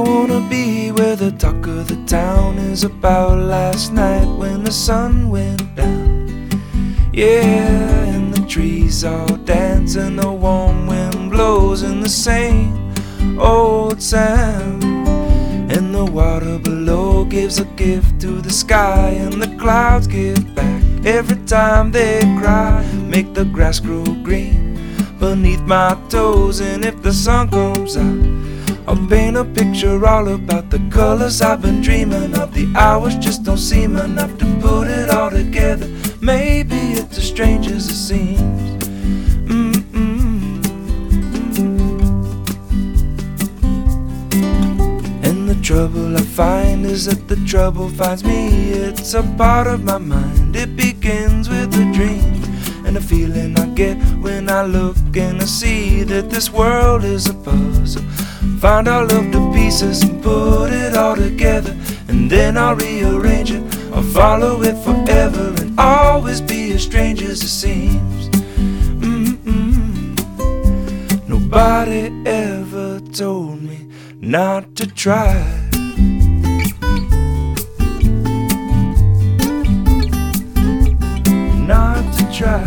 wanna be where the talk of the town is about last night when the sun went down. Yeah, and the trees all dance and the warm wind blows in the same old sound. And the water below gives a gift to the sky, and the clouds give back every time they cry. Make the grass grow green beneath my toes, and if the sun comes out, I'll paint a picture all about the colors I've been dreaming of. The hours just don't seem enough to put it all together. Maybe it's as strange as it seems. And the trouble I find is that the trouble finds me. It's a part of my mind. It begins with a dream, and a feeling I get when I look and I see that this world is a puzzle. Find all of the pieces and put it all together, and then I'll rearrange it. I'll follow it forever and always be as strange as it seems. Nobody ever told me not to try. Not to try.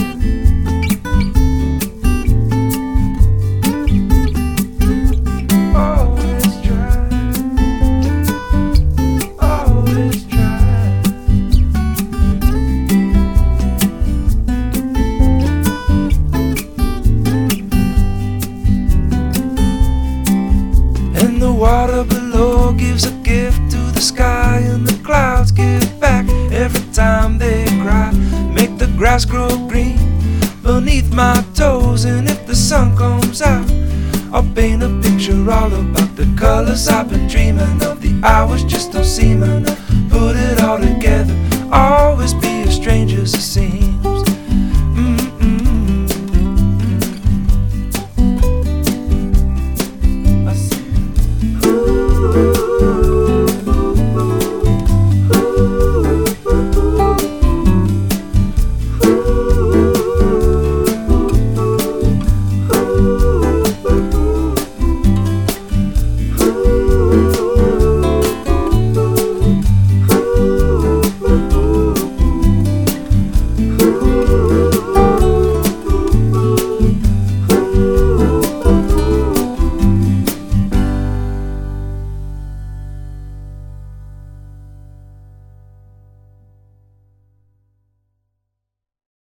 The water below gives a gift to the sky, and the clouds give back every time they cry. Make the grass grow green beneath my toes, and if the sun comes out, I'll paint a picture all about the colors I've been dreaming of. The hours just don't seem enough, put it all together, always be as strange as it seems.